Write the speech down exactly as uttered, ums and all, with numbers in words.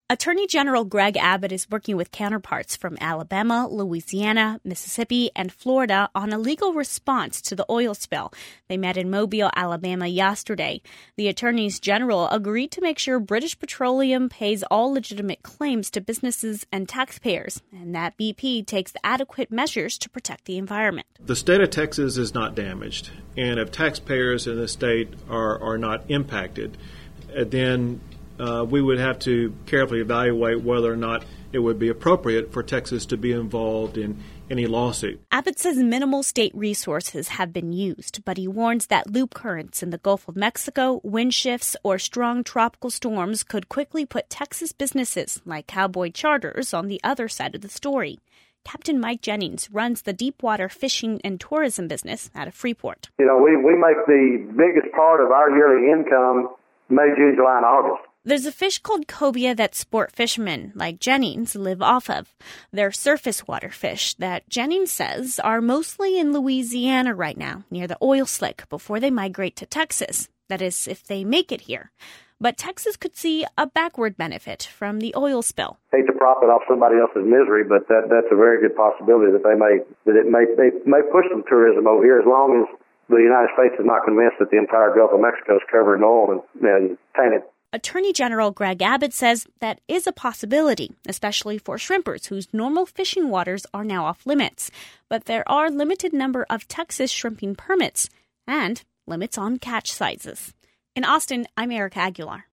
Attorney General Greg Abbott is working with counterparts from Alabama, Louisiana, Mississippi, and Florida on a legal response to the oil spill. They met in Mobile, Alabama yesterday. The attorneys general agreed to make sure British Petroleum pays all legitimate claims to businesses and taxpayers, and that B P takes adequate measures to protect the environment. The state of Texas is not damaged, and if taxpayers in the state are, are not impacted, then Uh, we would have to carefully evaluate whether or not it would be appropriate for Texas to be involved in any lawsuit. Abbott says minimal state resources have been used, but he warns that loop currents in the Gulf of Mexico, wind shifts, or strong tropical storms could quickly put Texas businesses like Cowboy Charters on the other side of the story. Captain Mike Jennings runs the deepwater fishing and tourism business out of Freeport. You know, we, we make the biggest part of our yearly income May, June, July, and August. There's a fish called cobia that sport fishermen like Jennings live off of. They're surface water fish that Jennings says are mostly in Louisiana right now, near the oil slick, before they migrate to Texas. That is, if they make it here. But Texas could see a backward benefit from the oil spill. Hate to profit off somebody else's misery, but that that's a very good possibility that they may that it may they may push some tourism over here as long as the United States is not convinced that the entire Gulf of Mexico is covered in oil and, and tainted. Attorney General Greg Abbott says that is a possibility, especially for shrimpers whose normal fishing waters are now off limits. But there are limited number of Texas shrimping permits and limits on catch sizes. In Austin, I'm Erica Aguilar.